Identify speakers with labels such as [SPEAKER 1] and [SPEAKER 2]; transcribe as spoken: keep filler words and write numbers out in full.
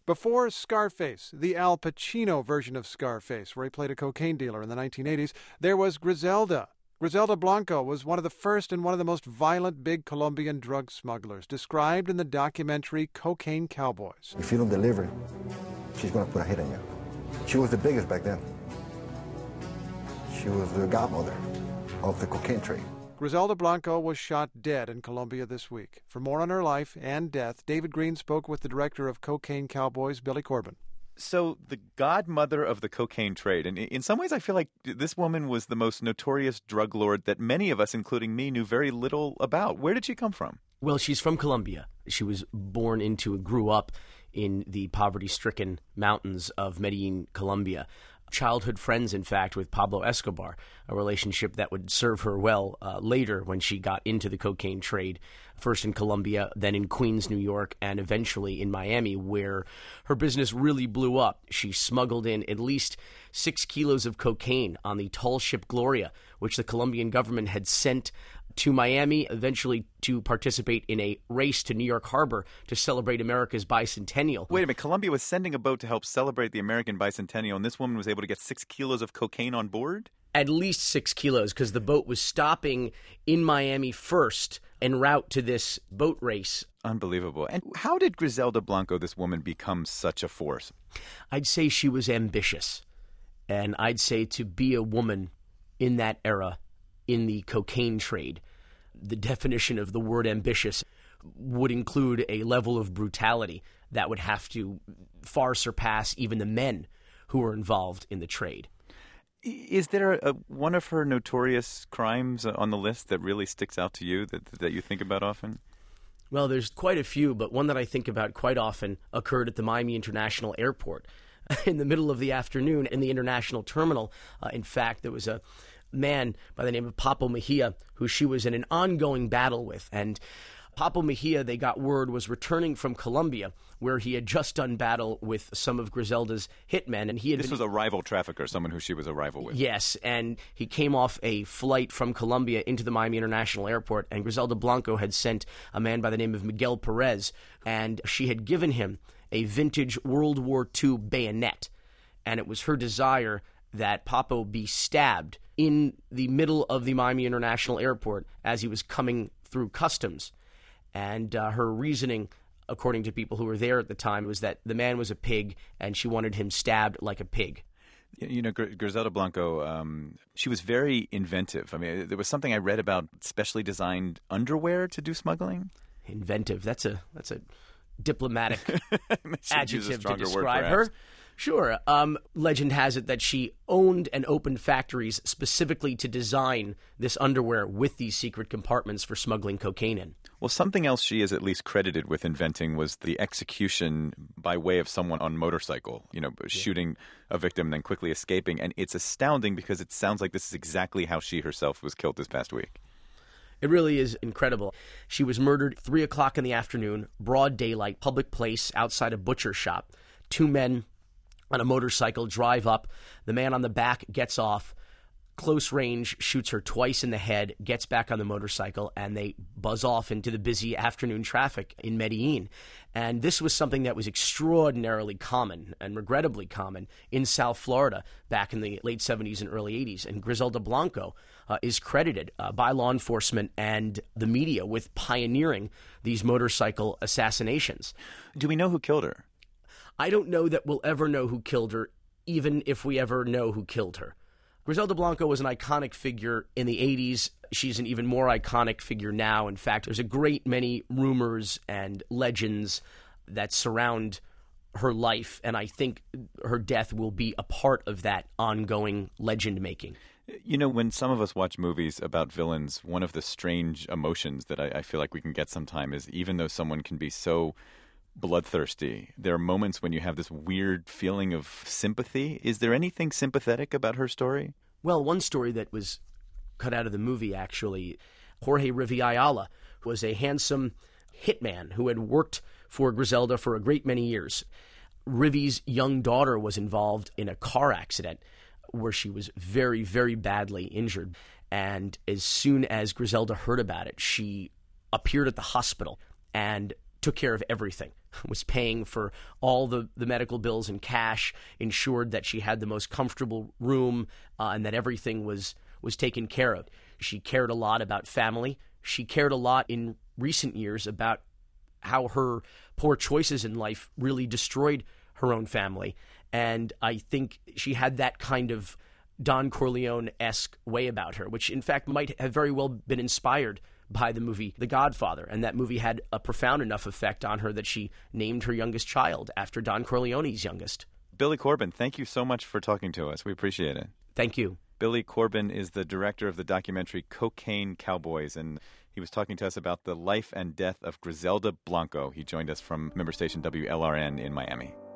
[SPEAKER 1] Before Scarface, the Al Pacino version of Scarface, where he played a cocaine dealer in the nineteen eighties, there was Griselda. Griselda Blanco was one of the first and one of the most violent big Colombian drug smugglers, described in the documentary Cocaine Cowboys.
[SPEAKER 2] If you don't deliver, she's going to put a hit on you. She was the biggest back then. She was the godmother of the cocaine trade.
[SPEAKER 1] Griselda Blanco was shot dead in Colombia this week. For more on her life and death, David Green spoke with the director of Cocaine Cowboys, Billy Corbin.
[SPEAKER 3] So the godmother of the cocaine trade, and in some ways I feel like this woman was the most notorious drug lord that many of us, including me, knew very little about. Where did she come from?
[SPEAKER 4] Well, she's from Colombia. She was born into and grew up in the poverty-stricken mountains of Medellin, Colombia. Childhood friends, in fact, with Pablo Escobar, a relationship that would serve her well uh, later when she got into the cocaine trade, first in Colombia, then in Queens, New York, and eventually in Miami, where her business really blew up. She smuggled in at least six kilos of cocaine on the tall ship Gloria, which the Colombian government had sent to Miami, eventually to participate in a race to New York Harbor to celebrate America's bicentennial.
[SPEAKER 3] Wait a minute, Colombia was sending a boat to help celebrate the American bicentennial, and this woman was able to get six kilos of cocaine on board?
[SPEAKER 4] At least six kilos, because the boat was stopping in Miami first en route to this boat race.
[SPEAKER 3] Unbelievable. And how did Griselda Blanco, this woman, become such a force?
[SPEAKER 4] I'd say she was ambitious. And I'd say to be a woman in that era, in the cocaine trade, the definition of the word ambitious would include a level of brutality that would have to far surpass even the men who were involved in the trade.
[SPEAKER 3] Is there a, one of her notorious crimes on the list that really sticks out to you, that that you think about often?
[SPEAKER 4] Well, there's quite a few, but one that I think about quite often occurred at the Miami International Airport. In the middle of the afternoon in the international terminal, uh, in fact, there was a man by the name of Papo Mejia, who she was in an ongoing battle with. And Papo Mejia, they got word, was returning from Colombia, where he had just done battle with some of Griselda's hitmen. And he had
[SPEAKER 3] This
[SPEAKER 4] been,
[SPEAKER 3] was a rival trafficker, someone who she was a rival with.
[SPEAKER 4] Yes, and he came off a flight from Colombia into the Miami International Airport, and Griselda Blanco had sent a man by the name of Miguel Perez, and she had given him a vintage World War Two bayonet. And it was her desire that Papo be stabbed in the middle of the Miami International Airport as he was coming through customs. And uh, her reasoning, according to people who were there at the time, was that the man was a pig and she wanted him stabbed like a pig.
[SPEAKER 3] You know, Gr- Griselda Blanco, um, she was very inventive. I mean, there was something I read about specially designed underwear to do smuggling.
[SPEAKER 4] Inventive. That's a that's a diplomatic adjective to
[SPEAKER 3] word,
[SPEAKER 4] describe
[SPEAKER 3] perhaps.
[SPEAKER 4] her. Sure. Um, legend has it that she owned and opened factories specifically to design this underwear with these secret compartments for smuggling cocaine in.
[SPEAKER 3] Well, something else she is at least credited with inventing was the execution by way of someone on motorcycle, you know, yeah. shooting a victim and then quickly escaping. And it's astounding because it sounds like this is exactly how she herself was killed this past week.
[SPEAKER 4] It really is incredible. She was murdered three o'clock in the afternoon, broad daylight, public place outside a butcher shop. Two men on a motorcycle drive up. The man on the back gets off, close range, shoots her twice in the head, gets back on the motorcycle, and they buzz off into the busy afternoon traffic in Medellin. And this was something that was extraordinarily common and regrettably common in South Florida back in the late seventies and early eighties. And Griselda Blanco uh, is credited uh, by law enforcement and the media with pioneering these motorcycle assassinations.
[SPEAKER 3] Do we know who killed her?
[SPEAKER 4] I don't know that we'll ever know who killed her, even if we ever know who killed her. Griselda Blanco was an iconic figure in the eighties. She's an even more iconic figure now. In fact, there's a great many rumors and legends that surround her life, and I think her death will be a part of that ongoing legend making.
[SPEAKER 3] You know, when some of us watch movies about villains, one of the strange emotions that I, I feel like we can get sometime is even though someone can be so bloodthirsty, there are moments when you have this weird feeling of sympathy. Is there anything sympathetic about her story?
[SPEAKER 4] Well, one story that was cut out of the movie, actually, Jorge Rivi Ayala was a handsome hitman who had worked for Griselda for a great many years. Rivi's young daughter was involved in a car accident where she was very, very badly injured. And as soon as Griselda heard about it, she appeared at the hospital and took care of everything, was paying for all the, the medical bills in cash, ensured that she had the most comfortable room, uh, and that everything was, was taken care of. She cared a lot about family. She cared a lot in recent years about how her poor choices in life really destroyed her own family. And I think she had that kind of Don Corleone-esque way about her, which in fact might have very well been inspired by the movie The Godfather. And that movie had a profound enough effect on her that she named her youngest child after Don Corleone's youngest.
[SPEAKER 3] Billy Corben, thank you so much for talking to us. We appreciate it.
[SPEAKER 4] Thank you.
[SPEAKER 3] Billy Corben is the director of the documentary Cocaine Cowboys, and he was talking to us about the life and death of Griselda Blanco. He joined us from member station W L R N in Miami.